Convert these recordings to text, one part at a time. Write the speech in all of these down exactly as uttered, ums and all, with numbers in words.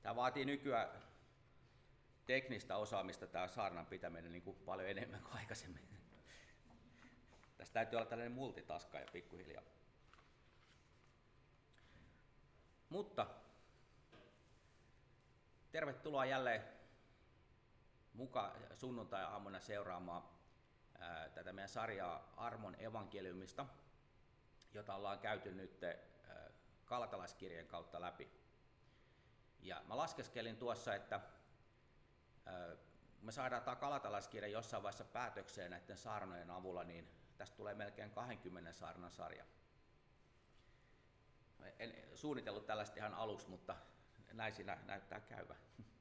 Tämä vaatii nykyään teknistä osaamista, tämä saarnan pitäminen niin kuin paljon enemmän kuin aikaisemmin. Tässä täytyy olla tällainen multitaskaaja pikkuhiljaa. Mutta tervetuloa jälleen mukaan sunnuntai-aamuna seuraamaan ää, tätä meidän sarjaa Armon evankeliumista, jota ollaan käyty nyt ää, Galatalaiskirjeen kautta läpi. Ja mä laskeskelin tuossa, että ää, me saadaan tämä Galatalaiskirja jossain vaiheessa päätökseen näiden saarnojen avulla, niin tästä tulee melkein kaksikymmentä saarnan sarja. En suunnitellut tällaista ihan aluksi, mutta näin siinä näyttää käyvä.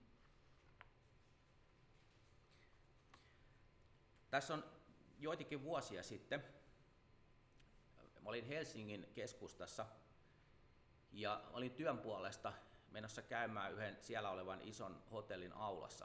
Tässä on joitakin vuosia sitten. Mä olin Helsingin keskustassa ja olin työn puolesta menossa käymään yhden siellä olevan ison hotellin aulassa.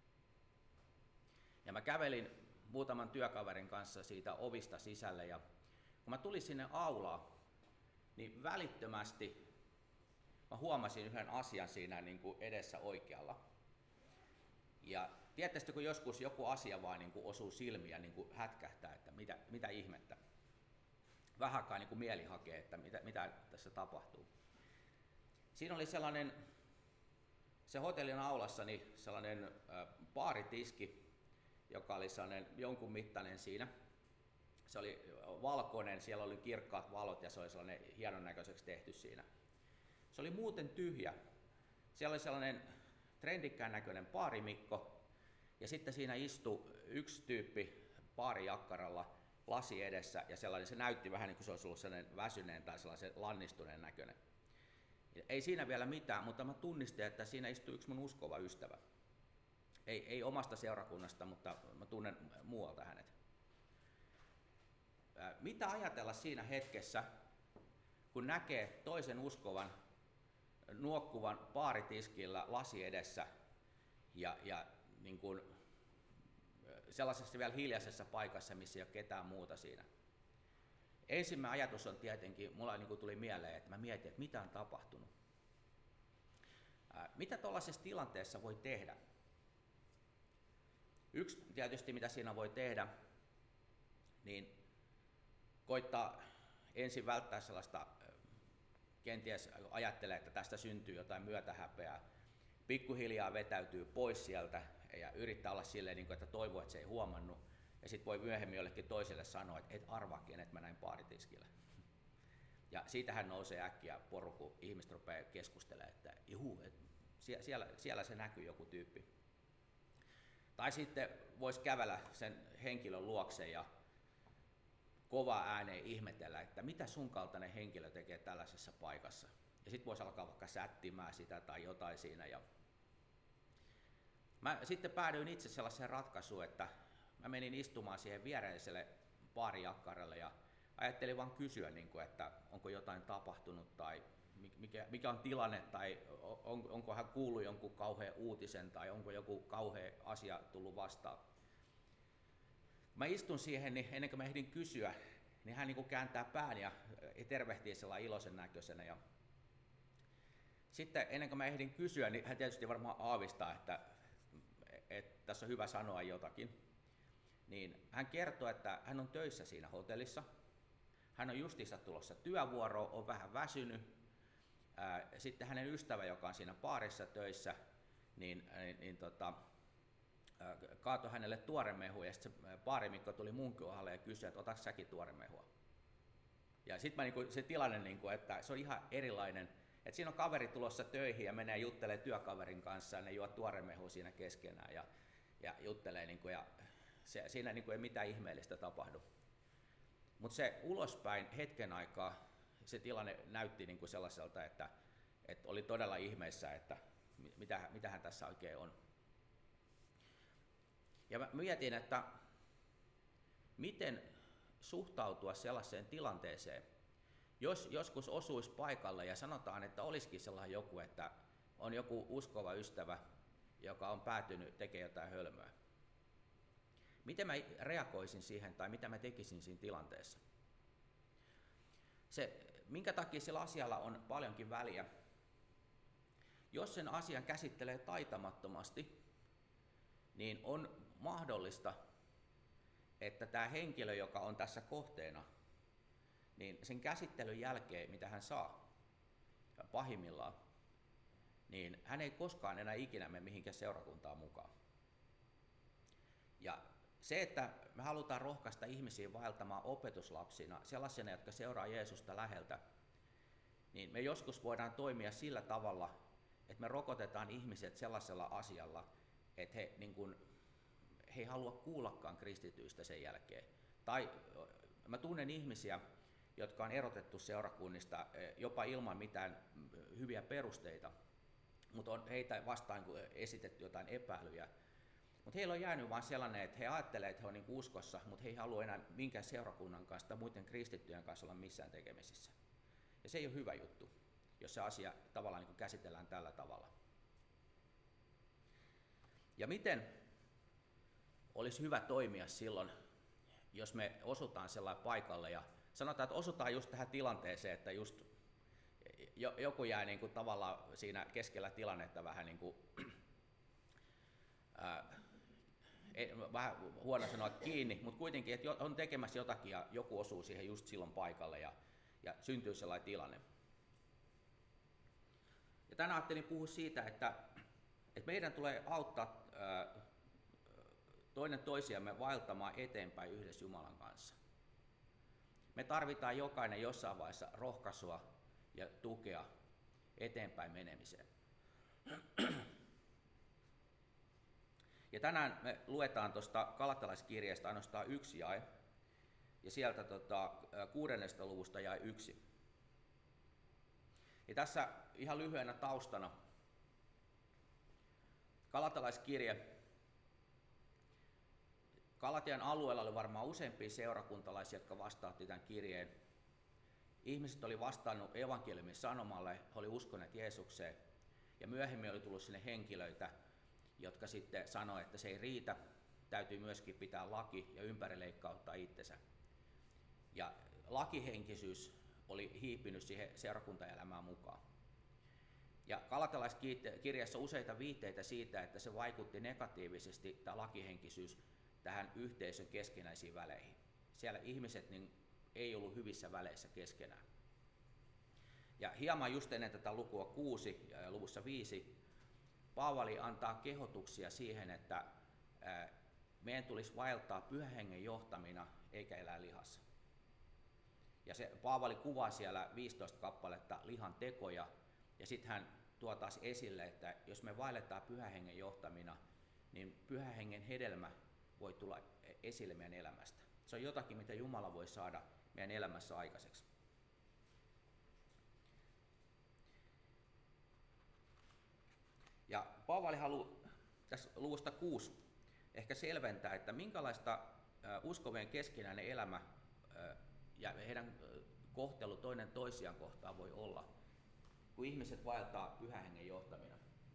Ja mä kävelin muutaman työkaverin kanssa siitä ovista sisälle ja kun mä tulin sinne aulaan, niin välittömästi mä huomasin yhden asian siinä niin kuin edessä oikealla. Ja tiedättekö, kun joskus joku asia vaan niin kuin osuu silmiin ja niin kuin hätkähtää, että mitä, mitä ihmettä. Vähän aikaa niin kuin mieli hakee, että mitä, mitä tässä tapahtuu. Siinä oli sellainen, se hotellin aulassa, niin sellainen äh, baaritiski, joka oli sellainen jonkun mittainen siinä. Se oli valkoinen, siellä oli kirkkaat valot ja se oli sellainen hienon näköiseksi tehty siinä. Se oli muuten tyhjä. Siellä oli sellainen trendikkään näköinen baarimikko ja sitten siinä istui yksi tyyppi baarijakkaralla lasi edessä ja sellainen, se näytti vähän niin kuin se olisi ollut sellainen väsyneen tai sellaisen lannistuneen näköinen. Ei siinä vielä mitään, mutta mä tunnistin, että siinä istui yksi mun uskova ystävä. Ei, ei omasta seurakunnasta, mutta mä tunnen muualta hänet. Mitä ajatella siinä hetkessä, kun näkee toisen uskovan nuokkuvan baaritiskillä lasi edessä ja, ja niin kuin sellaisessa vielä hiljaisessa paikassa, missä ei ole ketään muuta siinä. Ensimmäinen ajatus on tietenkin, mulla niin kuin tuli mieleen, että mä mietin, että mitä on tapahtunut. Mitä tuollaisessa tilanteessa voi tehdä? Yksi tietysti, mitä siinä voi tehdä, niin koittaa ensin välttää sellaista, kenties ajattelee, että tästä syntyy jotain myötähäpeää. Pikkuhiljaa vetäytyy pois sieltä ja yrittää olla silleen, että toivoo, että se ei huomannut. Ja sitten voi myöhemmin jollekin toiselle sanoa, että et arvaakin, että mä näin baaritiskillä. Ja siitähän nousee äkkiä poru, kun ihmiset rupeaa keskustelemaan, että juu, et siellä, siellä se näkyy joku tyyppi. Tai sitten voisi kävellä sen henkilön luokse ja kova ääneen ihmetellä, että mitä sun kaltainen henkilö tekee tällaisessa paikassa. Ja sitten voisi alkaa vaikka sättimään sitä tai jotain siinä. Ja mä sitten päädyin itse sellaiseen ratkaisuun, että mä menin istumaan siihen viereiselle baarijakkaralle ja ajattelin vaan kysyä, että onko jotain tapahtunut tai mikä, mikä on tilanne tai on, onko hän kuullut jonkun kauhean uutisen tai onko joku kauhea asia tullut vastaan. Mä istun siihen, niin ennen kuin mä ehdin kysyä, niin hän niin kääntää pään ja tervehtii sellainen iloisen näköisenä. Ja sitten ennen kuin mä ehdin kysyä, niin hän tietysti varmaan aavistaa, että, että tässä on hyvä sanoa jotakin. Niin hän kertoo, että hän on töissä siinä hotellissa. Hän on justiinsa tulossa työvuoroon, on vähän väsynyt. Sitten hänen ystävä, joka on siinä baarissa töissä, niin, niin, niin tota, kaatoi hänelle tuoremehua ja sitten se baarimikko tuli mun kohdalle ja kysyi, että otatko säkin tuoremehua. Ja sitten niin se tilanne, niin kuin, että se on ihan erilainen, että siinä on kaveri tulossa töihin ja menee juttelemaan työkaverin kanssa ja ne juo tuoremehua siinä keskenään ja, ja juttelee niin kuin, ja se, siinä niin kuin ei mitään ihmeellistä tapahdu. Mutta se ulospäin hetken aikaa se tilanne näytti niin kuin sellaiselta, että, että oli todella ihmeessä, että mitä, mitähän tässä oikein on. Ja mä mietin, että miten suhtautua sellaiseen tilanteeseen, jos joskus osuisi paikalle ja sanotaan, että olisikin sellainen joku, että on joku uskova ystävä, joka on päätynyt tekemään jotain hölmöä. Miten mä reagoisin siihen tai mitä mä tekisin siinä tilanteessa? Se, minkä takia sillä asialla on paljonkin väliä, Jos sen asian käsittelee taitamattomasti, niin on mahdollista, että tämä henkilö, joka on tässä kohteena, niin sen käsittelyn jälkeen, mitä hän saa pahimmillaan, niin hän ei koskaan enää ikinä mene mihinkään seurakuntaan mukaan. Ja se, että me halutaan rohkaista ihmisiä vaeltamaan opetuslapsina, sellaisena, jotka seuraa Jeesusta läheltä, niin me joskus voidaan toimia sillä tavalla, että me rokotetaan ihmiset sellaisella asialla, että he, niin kun, he ei halua kuullakaan kristityistä sen jälkeen. Tai mä tunnen ihmisiä, jotka on erotettu seurakunnista jopa ilman mitään hyviä perusteita, mutta on heitä vastaan esitetty jotain epäilyjä. Mutta heillä on jäänyt vain sellainen, että he ajattelevat, että he ovat niin uskossa, mutta he ei halua enää minkään seurakunnan kanssa tai muiden kristittyjen kanssa olla missään tekemisissä. Ja se ei ole hyvä juttu, jos se asia tavallaan niin käsitellään tällä tavalla. Ja miten olisi hyvä toimia silloin, jos me osutaan sellainen paikalle ja sanotaan, että osutaan just tähän tilanteeseen, että just joku jää niin kuin tavallaan siinä keskellä tilannetta vähän niin kuin, ää, vähän huono sanoa kiinni, mutta kuitenkin, että on tekemässä jotakin ja joku osuu siihen just silloin paikalle ja, ja syntyy sellainen tilanne. Ja tänään ajattelin puhua siitä, että, että meidän tulee auttaa ää, toinen toisiamme vaeltamaan eteenpäin yhdessä Jumalan kanssa. Me tarvitaan jokainen jossain vaiheessa rohkaisua ja tukea eteenpäin menemiseen. Ja tänään me luetaan tuosta Galatalaiskirjeestä ainoastaan yksi jae, ja sieltä tota, kuudennesta luvusta jae yksi. Ja tässä ihan lyhyenä taustana Galatalaiskirje. Galatian alueella oli varmaan useampia seurakuntalaisia, jotka vastaatti tämän kirjeen. Ihmiset oli vastannut evankeliumin sanomalle, he oli uskoneet Jeesukseen, ja myöhemmin oli tullut sinne henkilöitä, jotka sitten sanoivat, että se ei riitä, täytyy myöskin pitää laki ja ympärileikkauttaa itsensä. Ja lakihenkisyys oli hiipinyt siihen seurakuntaelämään mukaan. Ja Galatalaiskirjassa on useita viitteitä siitä, että se vaikutti negatiivisesti, tämä lakihenkisyys, tähän yhteisön keskinäisiin väleihin. Siellä ihmiset niin ei ollut hyvissä väleissä keskenään. Ja hieman just ennen tätä lukua kuusi ja luvussa viisi, Paavali antaa kehotuksia siihen, että meidän tulisi vaeltaa Pyhän Hengen johtamina eikä elää lihassa. Ja se Paavali kuvaa siellä viisitoista kappaletta lihan tekoja, ja sitten hän tuo taas esille, että jos me vaelletaan Pyhän Hengen johtamina, niin Pyhän Hengen hedelmä voi tulla esille meidän elämästä. Se on jotakin, mitä Jumala voi saada meidän elämässä aikaiseksi. Ja Paavali haluaa tässä luvusta kuusi ehkä selventää, että minkälaista uskovien keskinäinen elämä ja heidän kohtelu toinen toisiaan kohtaan voi olla, kun ihmiset vaeltaa Pyhän Hengen johtamina.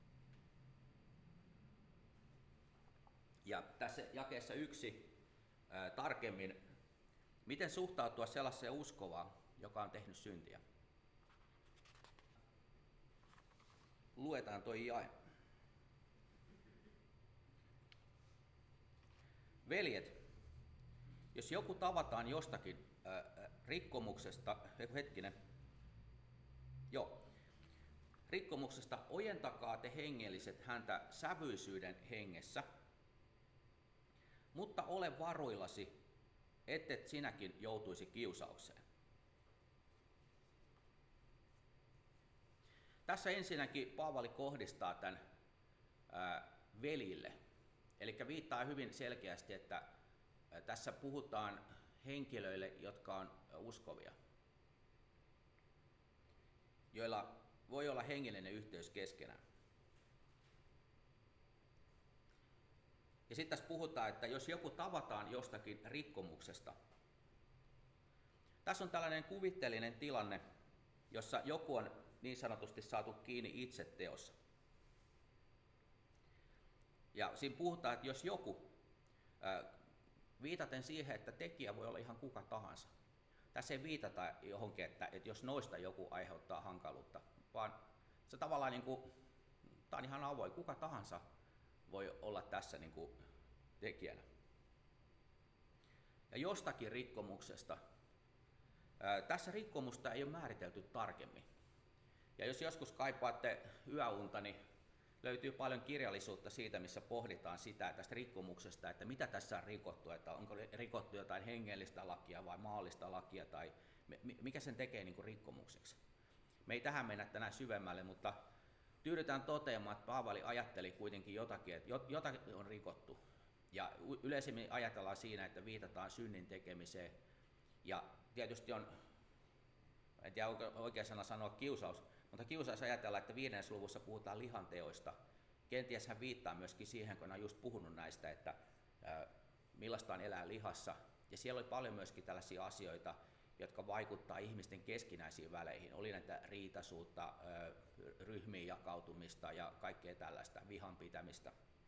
Ja tässä jakeessa yksi ää, tarkemmin, miten suhtautua sellaiseen uskovaan, joka on tehnyt syntiä. Luetaan toi jae. Veljet, jos joku tavataan jostakin ää, rikkomuksesta, hetkinen, joo, rikkomuksesta ojentakaa te hengelliset häntä sävyisyyden hengessä, mutta ole varuillasi, ettet sinäkin joutuisi kiusaukseen. Tässä ensinnäkin Paavali kohdistaa tämän ää, velille, eli viittaa hyvin selkeästi, että ää, tässä puhutaan henkilöille, jotka on uskovia, joilla voi olla hengellinen yhteys keskenään. Ja sitten tässä puhutaan, että jos joku tavataan jostakin rikkomuksesta. Tässä on tällainen kuvitteellinen tilanne, jossa joku on niin sanotusti saatu kiinni itse teossa. Ja siinä puhutaan, että jos joku, ää, viitaten siihen, että tekijä voi olla ihan kuka tahansa. Tässä ei viitata johonkin, että, että jos noista joku aiheuttaa hankaluutta, vaan se tavallaan niin kuin tämä on ihan avoin, kuka tahansa voi olla tässä niin kuin tekijänä. Ja jostakin rikkomuksesta, ää, tässä rikkomusta ei ole määritelty tarkemmin. Ja jos joskus kaipaatte yöunta, niin löytyy paljon kirjallisuutta siitä, missä pohditaan sitä tästä rikkomuksesta, että mitä tässä on rikottu, että onko rikottu jotain hengellistä lakia vai maallista lakia, tai mikä sen tekee niin kuin rikkomukseksi. Me ei tähän mennä tänään syvemmälle, mutta tyydytään toteamaan, että Paavali ajatteli kuitenkin jotakin, että jotakin on rikottu. Ja yleisemmin ajatellaan siinä, että viitataan synnin tekemiseen. Ja tietysti on, en tiedä oikea sana sanoa kiusaus, mutta kiusaus ajatellaan, että viidennessä luvussa puhutaan lihanteoista. Kenties hän viittaa myöskin siihen, kun hän on just puhunut näistä, että ää, millaista on elää lihassa. Ja siellä oli paljon myöskin tällaisia asioita, jotka vaikuttaa ihmisten keskinäisiin väleihin. Oli näitä riitaisuutta, ää, ryhmiin jakautumista ja kaikkea tällaista, vihan pitämistä.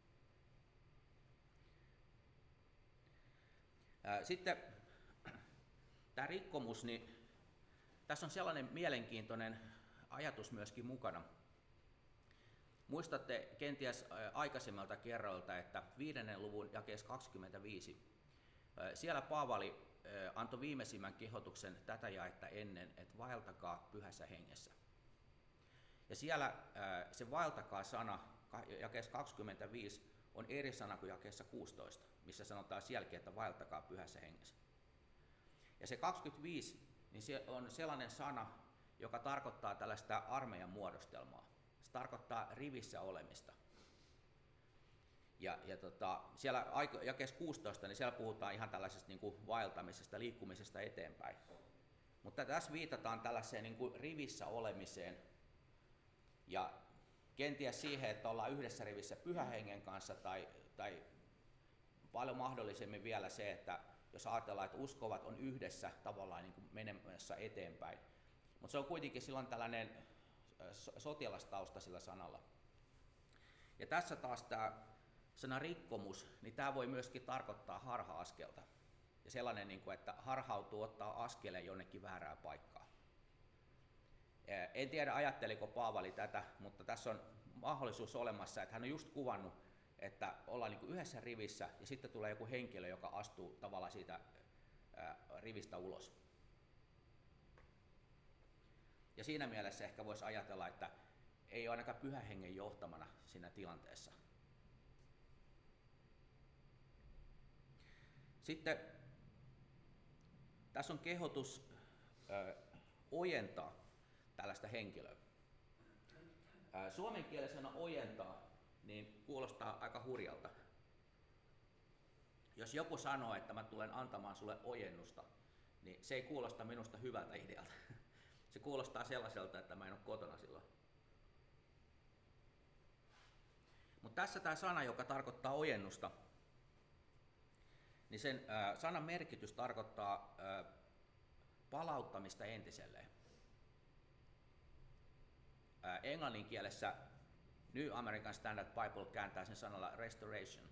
Ää, sitten tämä rikkomus, niin tässä on sellainen mielenkiintoinen ajatus myöskin mukana. Muistatte kenties aikaisemmalta kerroilta, että viidennen luvun jakeessa kaksikymmentäviisi, siellä Paavali antoi viimeisimmän kehotuksen tätä jaetta ennen, että vaeltakaa pyhässä hengessä. Ja siellä se vaeltakaa sana jakeessa kaksikymmentäviisi on eri sana kuin jakeessa kuusitoista, missä sanotaan sielläkin, että vaeltakaa pyhässä hengessä. Ja se kaksikymmentäviisi niin se on sellainen sana, joka tarkoittaa tällaista armeijan muodostelmaa. Se tarkoittaa rivissä olemista. Ja, ja tota, siellä jakeessa kuusitoista, niin siellä puhutaan ihan tällaisesta niin kuin vaeltamisesta, liikkumisesta eteenpäin. Mutta tässä viitataan tällaiseen niin kuin rivissä olemiseen ja kenties siihen, että ollaan yhdessä rivissä Pyhän Hengen kanssa tai, tai paljon mahdollisemmin vielä se, että jos ajatellaan, että uskovat on yhdessä tavallaan niin kuin menemässä eteenpäin. Mutta se on kuitenkin silloin tällainen sotilastausta sillä sanalla. Ja tässä taas tämä sana rikkomus, niin tämä voi myöskin tarkoittaa harha-askelta. Ja sellainen, niin kuin, että harhautuu ottaa askeleen jonnekin väärään paikkaan. En tiedä, ajatteliko Paavali tätä, mutta tässä on mahdollisuus olemassa, että hän on just kuvannut, että ollaan niin kuin yhdessä rivissä ja sitten tulee joku henkilö, joka astuu tavallaan siitä ää, rivistä ulos. Ja siinä mielessä ehkä voisi ajatella, että ei ole ainakaan Pyhän Hengen johtamana siinä tilanteessa. Sitten tässä on kehotus ö, ojentaa tällaista henkilöä. Ö, suomen kielellä ojentaa niin kuulostaa aika hurjalta. Jos joku sanoo, että mä tulen antamaan sulle ojennusta, niin se ei kuulosta minusta hyvältä idealta. Se kuulostaa sellaiselta, että mä en ole kotona silloin. Mutta tässä tämä sana, joka tarkoittaa ojennusta, niin sen äh, sanan merkitys tarkoittaa äh, palauttamista entiselleen. Äh, englannin kielessä New American Standard Bible kääntää sen sanalla restoration.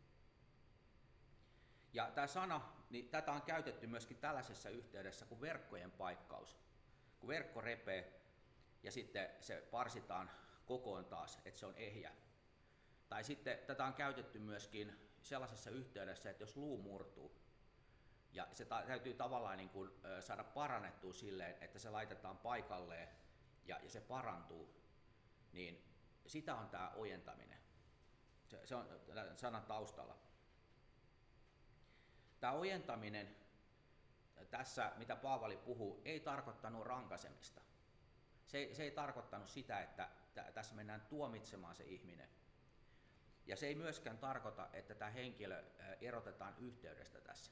Ja tämä sana, niin tätä on käytetty myöskin tällaisessa yhteydessä kuin verkkojen paikkaus. Kun verkko repee ja sitten se parsitaan kokoon taas, että se on ehjä. Tai sitten tätä on käytetty myöskin sellaisessa yhteydessä, että jos luu murtuu ja se ta- täytyy tavallaan niin kuin, ö, saada parannettua silleen, että se laitetaan paikalleen ja, ja se parantuu, niin sitä on tämä ojentaminen. Se, se on sanan taustalla. Tämä ojentaminen tässä, mitä Paavali puhuu, ei tarkoittanut rankaisemista. Se, se ei tarkoittanut sitä, että t- tässä mennään tuomitsemaan se ihminen. Ja se ei myöskään tarkoita, että tämä henkilö erotetaan yhteydestä tässä.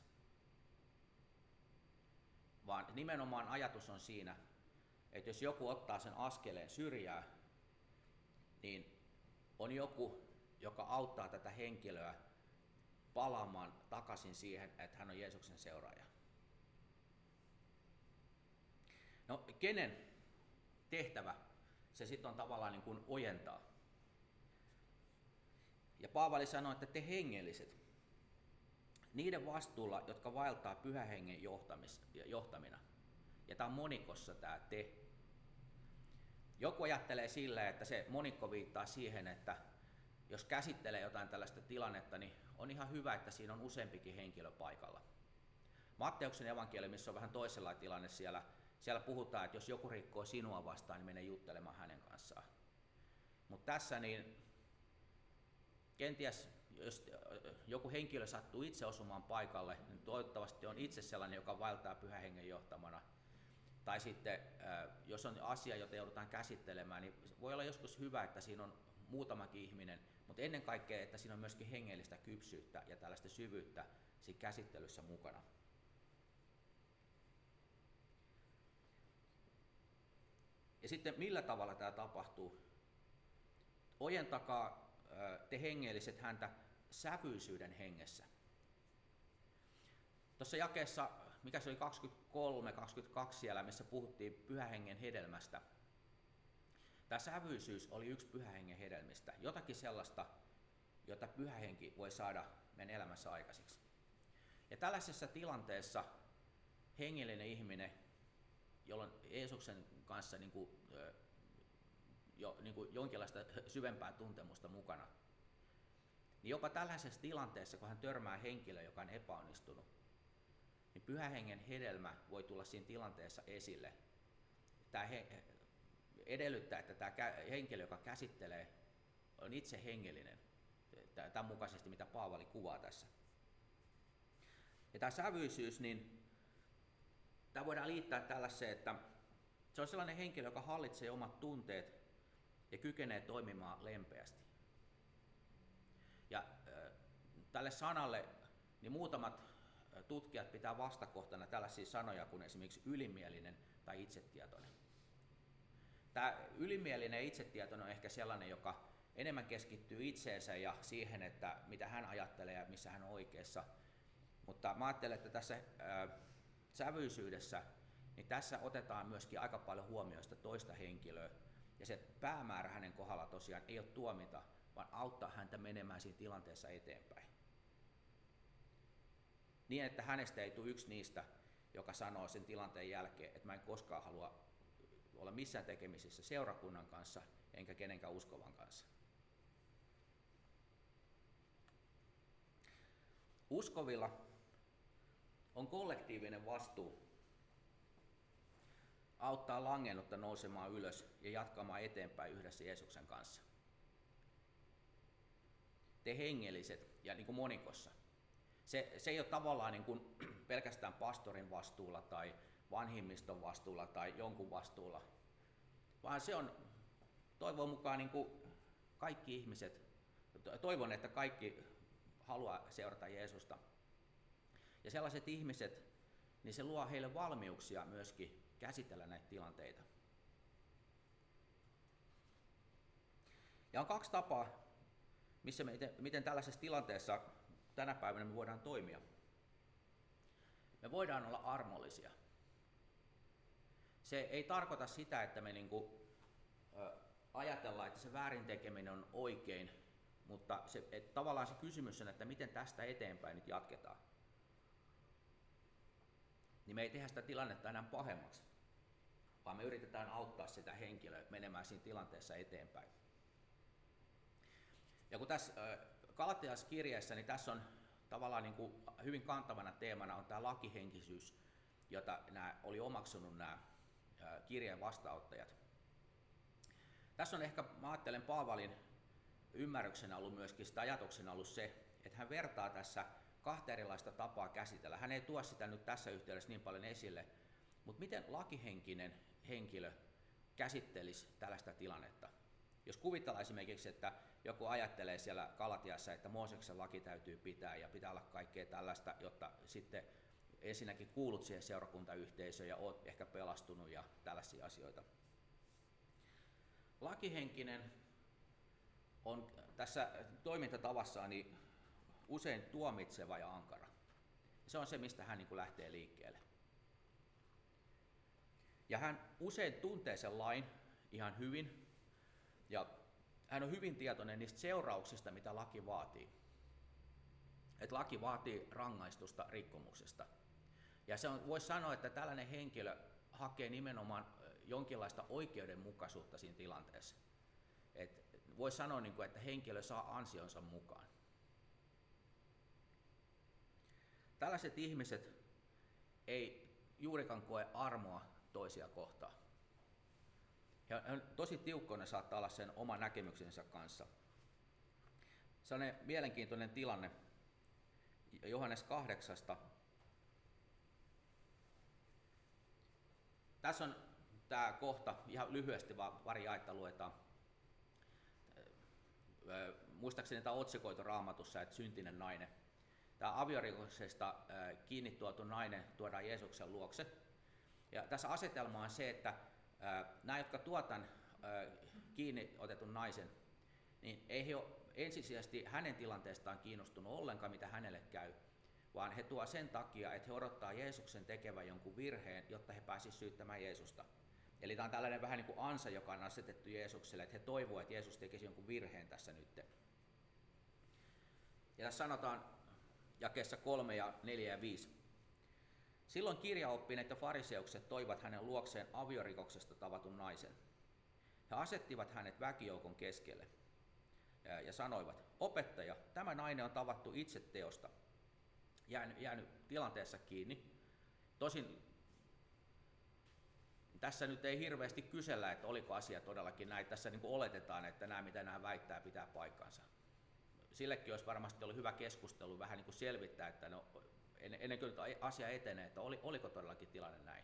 Vaan nimenomaan ajatus on siinä, että jos joku ottaa sen askeleen syrjää, niin on joku, joka auttaa tätä henkilöä palaamaan takaisin siihen, että hän on Jeesuksen seuraaja. No, kenen tehtävä se sitten on tavallaan niin kuin ojentaa? Ja Paavali sanoi, että te hengelliset, niiden vastuulla, jotka vaeltaa Pyhän Hengen johtamina. Ja tämä on monikossa tämä te. Joku ajattelee silleen, että se monikko viittaa siihen, että jos käsittelee jotain tällaista tilannetta, niin on ihan hyvä, että siinä on useampikin henkilö paikalla. Matteuksen evankeliumissa on vähän toisenlainen tilanne siellä. Siellä puhutaan, että jos joku rikkoo sinua vastaan, niin mene juttelemaan hänen kanssaan. Mutta tässä niin kenties, jos joku henkilö sattuu itse osumaan paikalle, niin toivottavasti on itse sellainen, joka vaeltaa Pyhän Hengen johtamana. Tai sitten, jos on asia, jota joudutaan käsittelemään, niin voi olla joskus hyvä, että siinä on muutamakin ihminen, mutta ennen kaikkea, että siinä on myöskin hengellistä kypsyyttä ja tällaista syvyyttä siinä käsittelyssä mukana. Ja sitten millä tavalla tämä tapahtuu? Ojentakaa te hengelliset häntä sävyisyyden hengessä. Tuossa jakeessa, mikä se oli kaksikymmentäkolme kaksikymmentäkaksi siellä, missä puhuttiin Pyhän Hengen hedelmästä. Tämä sävyisyys oli yksi Pyhän Hengen hedelmistä, jotakin sellaista, jota Pyhä Henki voi saada meidän elämässä aikaiseksi. Ja tällaisessa tilanteessa hengellinen ihminen, jolla on Jeesuksen kanssa niin kuin, jo, niin kuin jonkinlaista syvempää tuntemusta mukana, niin jopa tällaisessa tilanteessa, kun hän törmää henkilöön, joka on epäonnistunut, niin Pyhän Hengen hedelmä voi tulla siinä tilanteessa esille. Tämä he, edellyttää, että tämä henkilö, joka käsittelee, on itse hengellinen, tämän mukaisesti, mitä Paavali kuvaa tässä. Ja tämä sävyisyys, niin tämä voidaan liittää tällaiseen, että se on sellainen henkilö, joka hallitsee omat tunteet ja kykenee toimimaan lempeästi. Ja äh, tälle sanalle niin muutamat tutkijat pitää vastakohtana tällaisia sanoja kuin esimerkiksi ylimielinen tai itsetietoinen. Tämä ylimielinen ja itsetietoinen on ehkä sellainen, joka enemmän keskittyy itseensä ja siihen, että mitä hän ajattelee ja missä hän on oikeassa. Mutta mä ajattelen, että tässä äh, sävyisyydessä, niin tässä otetaan myöskin aika paljon huomioon sitä toista henkilöä. Ja se päämäärä hänen kohdalla tosiaan ei ole tuomita, vaan auttaa häntä menemään siinä tilanteessa eteenpäin. Niin, että hänestä ei tule yksi niistä, joka sanoo sen tilanteen jälkeen, että mä en koskaan halua olla missään tekemisissä seurakunnan kanssa, enkä kenenkään uskovan kanssa. Uskovilla on kollektiivinen vastuu auttaa langennutta nousemaan ylös ja jatkamaan eteenpäin yhdessä Jeesuksen kanssa. Te hengelliset ja niin kuin monikossa. Se, se ei ole tavallaan niin kuin pelkästään pastorin vastuulla tai vanhimmiston vastuulla tai jonkun vastuulla, vaan se on toivon mukaan niin kuin kaikki ihmiset, toivon, että kaikki haluaa seurata Jeesusta. Ja sellaiset ihmiset, niin se luo heille valmiuksia myöskin käsitellä näitä tilanteita. Ja on kaksi tapaa, missä me, miten tällaisessa tilanteessa tänä päivänä me voidaan toimia. Me voidaan olla armollisia. Se ei tarkoita sitä, että me niinku, ö, ajatellaan, että se väärin tekeminen on oikein, mutta se, et, tavallaan se kysymys on, että miten tästä eteenpäin nyt jatketaan. Niin me ei tehdä sitä tilannetta enää pahemmaksi, vaan me yritetään auttaa sitä henkilöä menemään siinä tilanteessa eteenpäin. Ja kun tässä Galatialaiskirjeessä, niin tässä on tavallaan niin kuin hyvin kantavana teemana on tämä lakihenkisyys, jota nämä oli omaksunut nämä kirjeen vastaanottajat. Tässä on ehkä, mä ajattelen, Paavalin ymmärryksenä ollut myöskin sitä ajatuksena ollut se, että hän vertaa tässä kahta erilaista tapaa käsitellä. Hän ei tuo sitä nyt tässä yhteydessä niin paljon esille, mutta miten lakihenkinen henkilö käsittelisi tällaista tilannetta? Jos kuvitellaan esimerkiksi, että joku ajattelee siellä Galatiassa, että Mooseksen laki täytyy pitää ja pitää olla kaikkea tällaista, jotta sitten ensinnäkin kuulut siihen seurakuntayhteisöön ja olet ehkä pelastunut ja tällaisia asioita. Lakihenkinen on tässä toimintatavassaan niin usein tuomitseva ja ankara. Se on se, mistä hän niin kuin lähtee liikkeelle. Ja hän usein tuntee sen lain ihan hyvin, ja hän on hyvin tietoinen niistä seurauksista, mitä laki vaatii. Että laki vaatii rangaistusta rikkomuksesta. Ja se on, voisi sanoa, että tällainen henkilö hakee nimenomaan jonkinlaista oikeudenmukaisuutta siinä tilanteessa. Et voi sanoa, niin kuin, että henkilö saa ansionsa mukaan. Tällaiset ihmiset ei juurikaan koe armoa toisia kohtaan. He on tosi tiukkoina, saattaa olla sen oman näkemyksensä kanssa. Sellainen mielenkiintoinen tilanne Johannes kahdeksasta. Tässä on tämä kohta, ihan lyhyesti vaan pari jaetta luetaan. Muistaakseni tämä otsikoitu Raamatussa, että syntinen nainen. Tämä aviorikoksesta kiinni tuotu nainen tuodaan Jeesuksen luokse. Ja tässä asetelma on se, että nämä, jotka tuotan kiinni otetun naisen, niin ei he ole ensisijaisesti hänen tilanteestaan kiinnostunut ollenkaan, mitä hänelle käy, vaan he tuo sen takia, että he odottaa Jeesuksen tekevän jonkun virheen, jotta he pääsisivät syyttämään Jeesusta. Eli tämä on tällainen vähän niin kuin ansa, joka on asetettu Jeesukselle, että he toivovat, että Jeesus tekisi jonkun virheen tässä nyt. Ja tässä sanotaan jakeessa kolme ja neljä ja viisi. Silloin kirjaoppineet ja fariseukset toivat hänen luokseen aviorikoksesta tavatun naisen. He asettivat hänet väkijoukon keskelle ja sanoivat, opettaja, tämä nainen on tavattu itse teosta, jäänyt, jäänyt tilanteessa kiinni. Tosin tässä nyt ei hirveästi kysellä, että oliko asia todellakin näin. Tässä niin kuin oletetaan, että nämä mitä nämä väittää pitää paikkansa. Sillekin olisi varmasti ollut hyvä keskustelu vähän niin kuin selvittää, että no, ennen kuin asia etenee, että oli, oliko todellakin tilanne näin.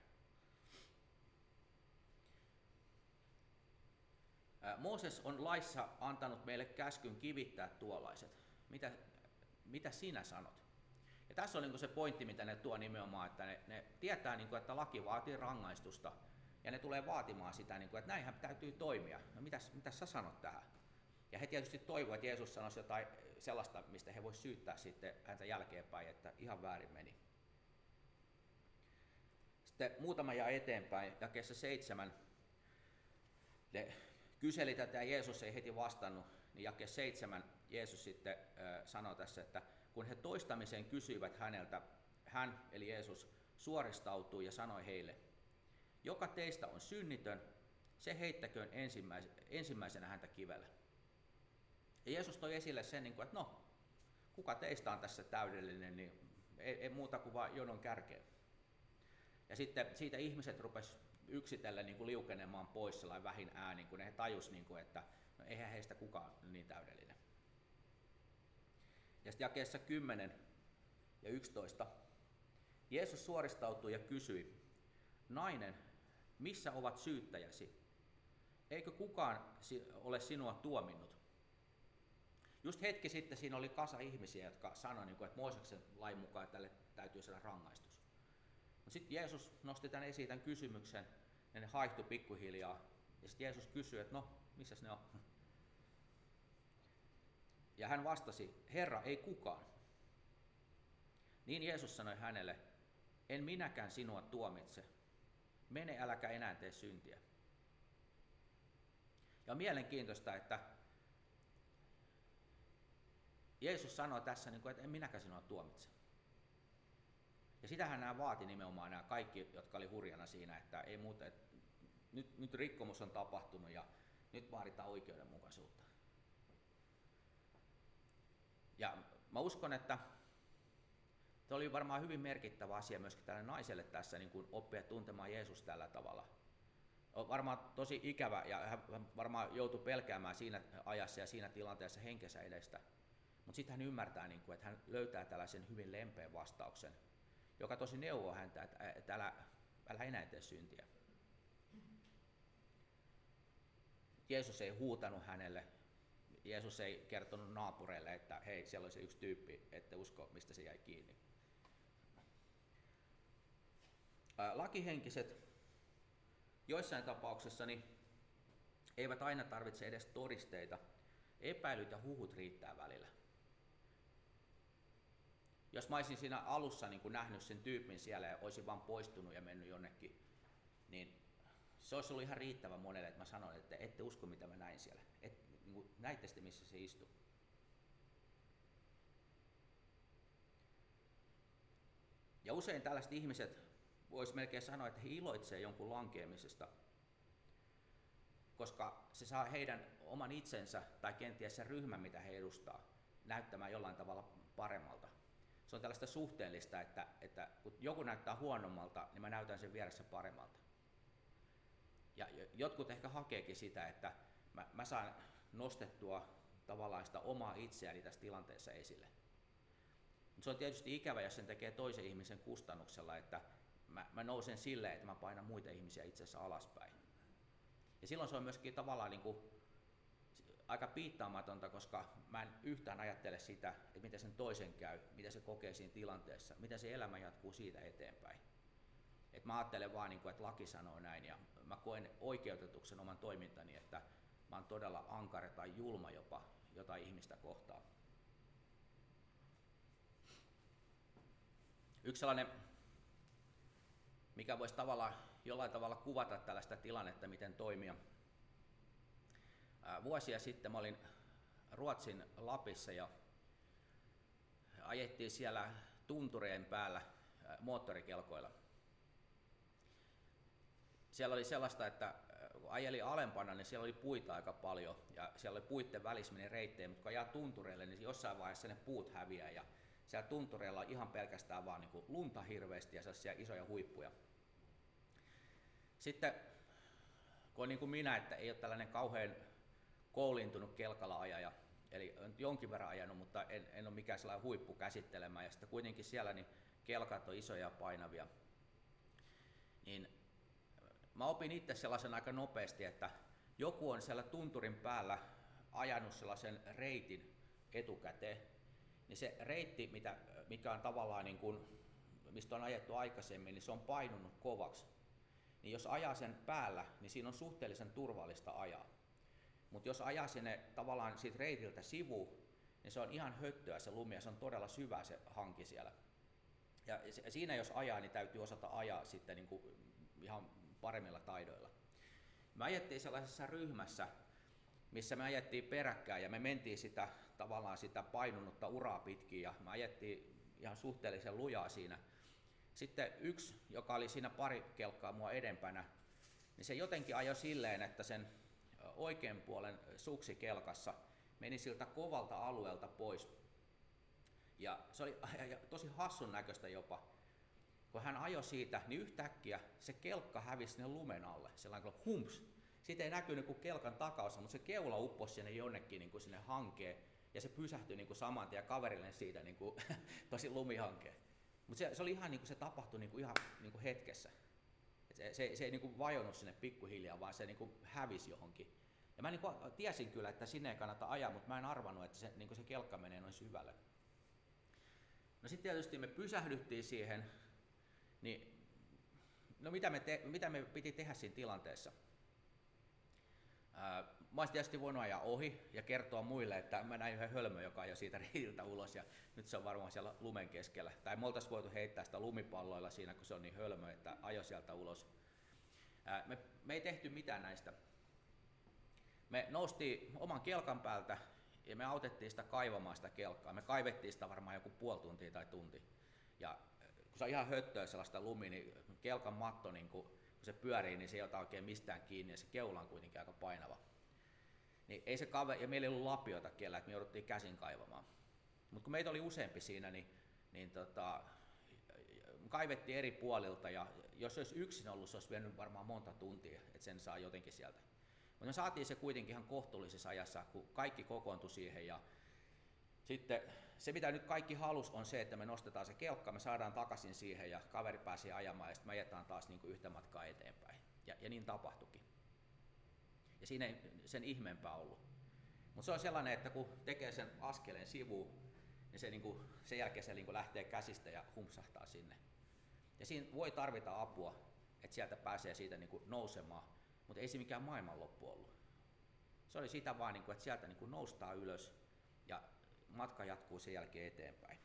Mooses on laissa antanut meille käskyn kivittää tuollaiset. Mitä, mitä sinä sanot? Ja tässä on niin kuin se pointti, mitä ne tuo nimenomaan, että ne, ne tietää, niin kuin, että laki vaatii rangaistusta, ja ne tulee vaatimaan sitä, niin kuin, että näinhän täytyy toimia. No mitäs, mitäs sä sanot tähän? Ja he tietysti toivovat, että Jeesus sanoisi jotain sellaista, mistä he voisivat syyttää sitten häntä jälkeenpäin, että ihan väärin meni. Sitten muutama jää eteenpäin, jakeessa seitsemän. Ne kyseli tätä ja Jeesus ei heti vastannut, niin jakeessa seitsemän Jeesus sitten äh, sanoi tässä, että kun he toistamiseen kysyivät häneltä, hän eli Jeesus suoristautui ja sanoi heille, joka teistä on synnitön, se heittäköön ensimmäis- ensimmäisenä häntä kivellä. Ja Jeesus toi esille sen, että no, kuka teistä on tässä täydellinen, niin ei, ei muuta kuin vaan jonon kärkeen. Ja sitten siitä ihmiset rupes yksitellen niin kuin liukenemaan pois sellainen vähin äänin, kun he tajus, niin kuin, että no, eihän heistä kukaan niin täydellinen. Ja sitten jakeessa kymmenen ja yksitoista Jeesus suoristautui ja kysyi, nainen, missä ovat syyttäjäsi? Eikö kukaan ole sinua tuominnut? Just hetki sitten siinä oli kasa ihmisiä, jotka sanoivat, että Mooseksen lain mukaan tälle täytyy saada rangaistus. Sitten Jeesus nosti tämän esiin tämän kysymyksen, ja ne haihtui pikkuhiljaa. Ja sitten Jeesus kysyi, että no, missäs ne on? Ja hän vastasi, Herra, ei kukaan. Niin Jeesus sanoi hänelle, en minäkään sinua tuomitse. Mene, äläkä enää tee syntiä. Ja on mielenkiintoista, että Jeesus sanoi tässä, että en minäkään sinua tuomitse. Ja sitähän nämä vaati nimenomaan nämä kaikki, jotka oli hurjana siinä, että ei muuta, että nyt, nyt rikkomus on tapahtunut ja nyt vaaditaan oikeudenmukaisuutta. Ja mä uskon, että se oli varmaan hyvin merkittävä asia myöskin tälle naiselle tässä niin kuin oppia tuntemaan Jeesus tällä tavalla. On varmaan tosi ikävä ja hän varmaan joutui pelkäämään siinä ajassa ja siinä tilanteessa henkensä edestä. Mutta sitten hän ymmärtää, että hän löytää tällaisen hyvin lempeän vastauksen, joka tosi neuvoo häntä, että älä, älä enää tee syntiä. Jeesus ei huutanut hänelle, Jeesus ei kertonut naapureille, että hei, siellä oli se yksi tyyppi, ette usko, mistä se jäi kiinni. Lakihenkiset joissain tapauksissa niin eivät aina tarvitse edes todisteita, epäilyt ja huhut riittää välillä. Jos mä olisin siinä alussa niin kun nähnyt sen tyypin siellä ja olisin vaan poistunut ja mennyt jonnekin, niin se olisi ollut ihan riittävä monelle, että mä sanoin, että ette usko mitä mä näin siellä. Et, niin kun, näitte sitten missä se istui. Ja usein tällaiset ihmiset vois melkein sanoa, että he iloitsee jonkun lankeamisesta, koska se saa heidän oman itsensä tai kenties sen ryhmän, mitä he edustaa, näyttämään jollain tavalla paremmalta. Se on tällaista suhteellista, että, että kun joku näyttää huonommalta, niin mä näytän sen vieressä paremmalta. Ja jotkut ehkä hakeekin sitä, että mä, mä saan nostettua tavallaan sitä omaa itseäni tässä tilanteessa esille. Mutta se on tietysti ikävä, jos sen tekee toisen ihmisen kustannuksella, että mä, mä nousen silleen, että mä painan muita ihmisiä itse asiassa alaspäin. Ja silloin se on myöskin tavallaan niin kuin aika piittaamatonta, koska mä en yhtään ajattele sitä, että miten sen toisen käy, mitä se kokee siinä tilanteessa, miten se elämä jatkuu siitä eteenpäin. Et mä ajattelen vaan, että laki sanoo näin, ja mä koen oikeutetuksen oman toimintani, että mä oon todella ankara tai julma jopa jotain ihmistä kohtaan. Yksi sellainen, mikä voisi tavallaan, jollain tavalla kuvata tällaista tilannetta, miten toimia. Vuosia sitten mä olin Ruotsin Lapissa ja ajettiin siellä tunturien päällä moottorikelkoilla. Siellä oli sellaista, että kun ajeli alempana, niin siellä oli puita aika paljon ja siellä oli puitten välissä meni reittejä, mutta kun ajaa tuntureille, niin jossain vaiheessa ne puut häviää ja siellä tuntureilla on ihan pelkästään vaan niin kuin lunta hirveästi ja sellaisia isoja huippuja. Sitten kun on niin kuin minä, että ei ole tällainen kauhean kouliintunut kelkalla ajaja, eli olen jonkin verran ajanut, mutta en, en ole mikään sellainen huippu käsittelemään, ja sitten kuitenkin siellä niin kelkat on isoja ja painavia. Niin mä opin itse sellaisen aika nopeasti, että joku on siellä tunturin päällä ajanut sellaisen reitin etukäteen, niin se reitti, mitä, mikä on tavallaan niin kuin, mistä on ajettu aikaisemmin, niin se on painunut kovaksi. Niin jos ajaa sen päällä, niin siinä on suhteellisen turvallista ajaa. Mutta jos ajaa sinne tavallaan siitä reitiltä sivuun, niin se on ihan höttöä se lumi ja se on todella syvä se hanki siellä. Ja siinä jos ajaa, niin täytyy osata ajaa sitten niin kuin ihan paremmilla taidoilla. Me ajettiin sellaisessa ryhmässä, missä me ajettiin peräkkäin ja me mentiin sitä tavallaan sitä painunutta uraa pitkin ja me ajettiin ihan suhteellisen lujaa siinä. Sitten yksi, joka oli siinä pari kelkkaa mua edempänä, niin se jotenkin ajoi silleen, että sen oikean puolen suksi kelkassa meni siltä kovalta alueelta pois. Ja se oli tosi hassun näköistä jopa. Kun hän ajoi siitä, niin yhtäkkiä se kelkka hävisi sinne lumen alle. Sellainen kuin humps. Siitä ei näkynyt kuin kelkan takaosa, mutta se keula upposi sinne jonnekin niin kuin sinne hankeen. Ja se pysähtyi niin kuin saman tien kaverille siitä niin kuin, tosi lumihankeen. Mutta se, se oli ihan niin kuin se tapahtui niin kuin ihan niin kuin hetkessä. Et se, se, se ei niin kuin vajonnut sinne pikkuhiljaa, vaan se niin kuin hävisi johonkin. Ja mä niin kuin tiesin kyllä, että sinne ei kannata ajaa, mutta mä en arvannut, että se, niin kuin se kelkka menee noin syvälle. No sitten tietysti me pysähdyttiin siihen, niin no mitä me, te, mitä me piti tehdä siinä tilanteessa? Ää, mä olisin tietysti voinut ajaa ohi ja kertoa muille, että mä näin yhden hölmön, joka ajoi siitä reitiltä ulos ja nyt se on varmaan siellä lumen keskellä. Tai me oltaisiin voitu heittää sitä lumipalloilla siinä, kun se on niin hölmö, että ajo sieltä ulos. Ää, me, me ei tehty mitään näistä. Me noustiin oman kelkan päältä ja me autettiin sitä kaivamaan sitä kelkkaa. Me kaivettiin sitä varmaan joku puoli tuntia tai tunti. Ja kun se on ihan höttöä sellaista lumi, niin kelkan matto, niin kun, kun se pyörii, niin se ei ota oikein mistään kiinni ja se keula on kuitenkin aika painava. Niin ei se kave, ja meillä ei ollut lapioita kellä, että me jouduttiin käsin kaivamaan. Mutta kun meitä oli useampi siinä, niin, niin tota, kaivettiin eri puolilta ja jos se olisi yksin ollut, se olisi vienyt varmaan monta tuntia, että sen saa jotenkin sieltä. Mutta me saatiin se kuitenkin ihan kohtuullisessa ajassa, kun kaikki kokoontui siihen ja sitten se mitä nyt kaikki halus on se, että me nostetaan se kelkka, me saadaan takaisin siihen ja kaveri pääsee ajamaan ja sitten me ajetaan taas niin kuin yhtä matkaa eteenpäin. Ja, ja niin tapahtuikin. Ja siinä ei sen ihmeempää ollut. Mutta se on sellainen, että kun tekee sen askeleen sivuun, niin se, niin kuin, sen jälkeen se niin kuin lähtee käsistä ja humpsahtaa sinne. Ja siinä voi tarvita apua, että sieltä pääsee siitä niin kuin nousemaan, mutta ei se mikään maailmanloppu ollut. Se oli sitä vaan, niin kuin, että sieltä niin kuin noustaan ylös ja matka jatkuu sen jälkeen eteenpäin.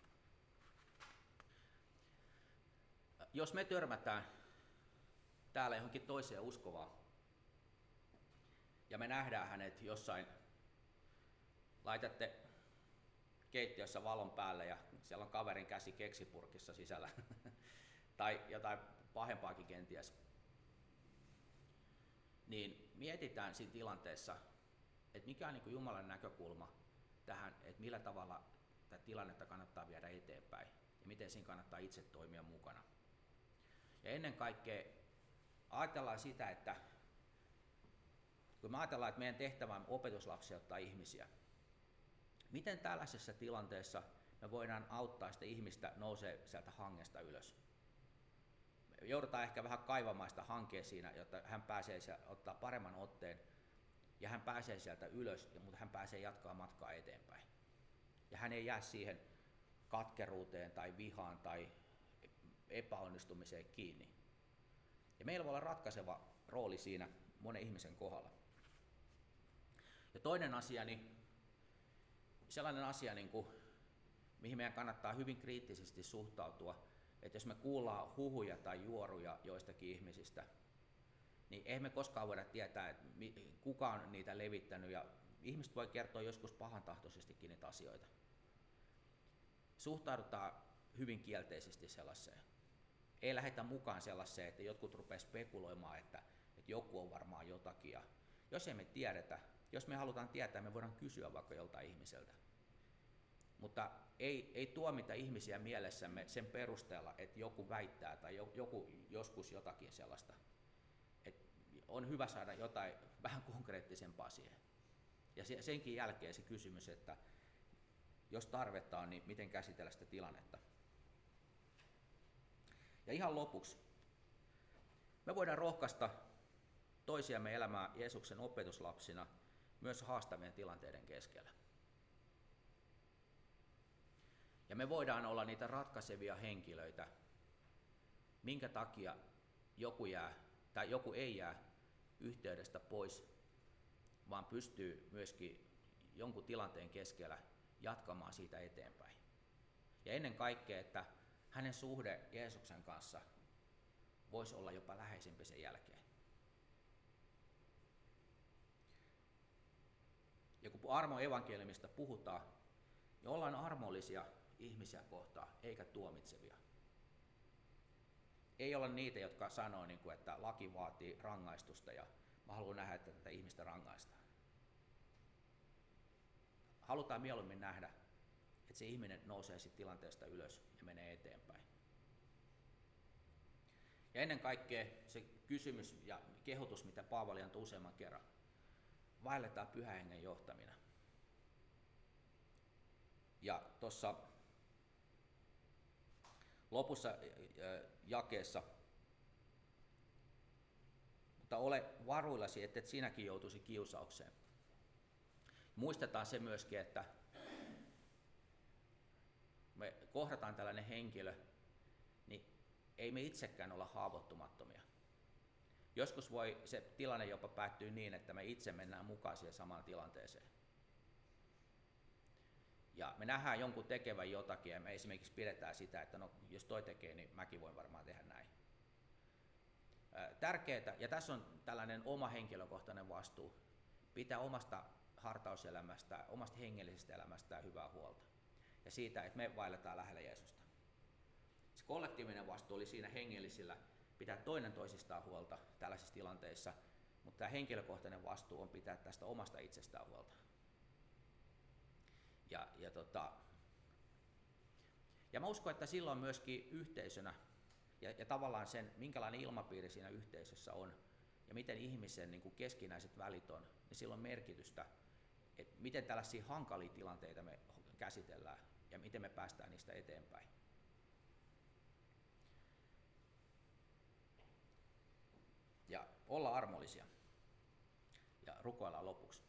Jos me törmätään täällä johonkin toiseen uskovaan ja me nähdään hänet jossain, laitatte keittiössä valon päälle ja siellä on kaverin käsi keksipurkissa sisällä tai jotain pahempaakin kenties, niin mietitään siinä tilanteessa, että mikä on niin kuin Jumalan näkökulma tähän, että millä tavalla tätä tilannetta kannattaa viedä eteenpäin ja miten siinä kannattaa itse toimia mukana. Ja ennen kaikkea ajatellaan sitä, että kun me ajatellaan, että meidän tehtävä on opetuslapsia ottaa ihmisiä, miten tällaisessa tilanteessa me voidaan auttaa sitä ihmistä nousee sieltä hangesta ylös. Me joudutaan ehkä vähän kaivamaan sitä hankea siinä, jotta hän pääsee ottaa paremman otteen ja hän pääsee sieltä ylös, mutta hän pääsee jatkaa matkaa eteenpäin. Ja hän ei jää siihen katkeruuteen tai vihaan tai epäonnistumiseen kiinni. Ja meillä voi olla ratkaiseva rooli siinä monen ihmisen kohdalla. Ja toinen asia, niin sellainen asia, niin kuin, mihin meidän kannattaa hyvin kriittisesti suhtautua, että jos me kuullaan huhuja tai juoruja joistakin ihmisistä, niin eihän me koskaan voida tietää, että kuka on niitä levittänyt, ja ihmiset voi kertoa joskus pahantahtoisestikin niitä asioita. Suhtaudutaan hyvin kielteisesti sellaiseen. Ei lähdetä mukaan sellaiseen, että jotkut rupeaa spekuloimaan, että, että joku on varmaan jotakin. Ja jos ei me tiedetä, jos me halutaan tietää, me voidaan kysyä vaikka joltain ihmiseltä. Mutta ei, ei tuomita ihmisiä mielessämme sen perusteella, että joku väittää tai joku joskus jotakin sellaista. Et on hyvä saada jotain vähän konkreettisempaa siihen. Ja senkin jälkeen se kysymys, että jos tarvetta on, niin miten käsitellä sitä tilannetta. Ja ihan lopuksi, me voidaan rohkaista toisiamme elämään Jeesuksen opetuslapsina myös haastavien tilanteiden keskellä. Ja me voidaan olla niitä ratkaisevia henkilöitä, minkä takia joku jää tai joku ei jää yhteydestä pois, vaan pystyy myöskin jonkun tilanteen keskellä jatkamaan siitä eteenpäin. Ja ennen kaikkea, että hänen suhde Jeesuksen kanssa voisi olla jopa läheisempi sen jälkeen. Ja kun armon evankeliumista puhutaan, niin ollaan armollisia ihmisiä kohtaan, eikä tuomitsevia. Ei olla niitä, jotka sanoo, että laki vaatii rangaistusta ja mä haluan nähdä, että tätä ihmistä rangaistaan. Halutaan mieluummin nähdä, että se ihminen nousee siitä tilanteesta ylös ja menee eteenpäin. Ja ennen kaikkea se kysymys ja kehotus, mitä Paavali antoi useamman kerran, vaelletaan Pyhän Hengen johtamina. Ja tuossa lopussa jakeessa, mutta ole varuillasi, että et sinäkin joutuisi kiusaukseen. Muistetaan se myöskin, että me kohdataan tällainen henkilö, niin ei me itsekään olla haavoittumattomia. Joskus voi se tilanne jopa päättyä niin, että me itse mennään mukaan siihen samaan tilanteeseen. Ja me nähdään jonkun tekevän jotakin ja me esimerkiksi pidetään sitä, että no, jos toi tekee, niin mäkin voin varmaan tehdä näin. Tärkeää, ja tässä on tällainen oma henkilökohtainen vastuu, pitää omasta hartauselämästä, omasta hengellisestä elämästään hyvää huolta. Ja siitä, että me vaelletaan lähellä Jeesusta. Se kollektiivinen vastuu oli siinä hengellisillä, pitää toinen toisistaan huolta tällaisissa tilanteissa, mutta tämä henkilökohtainen vastuu on pitää tästä omasta itsestään huolta. Ja, ja, tota, ja mä uskon, että silloin myöskin yhteisönä ja, ja tavallaan sen, minkälainen ilmapiiri siinä yhteisössä on ja miten ihmisen niin kuin keskinäiset välit on, niin silloin merkitystä, että miten tällaisia hankalia tilanteita me käsitellään ja miten me päästään niistä eteenpäin. Ja olla armollisia. Ja rukoillaan lopuksi.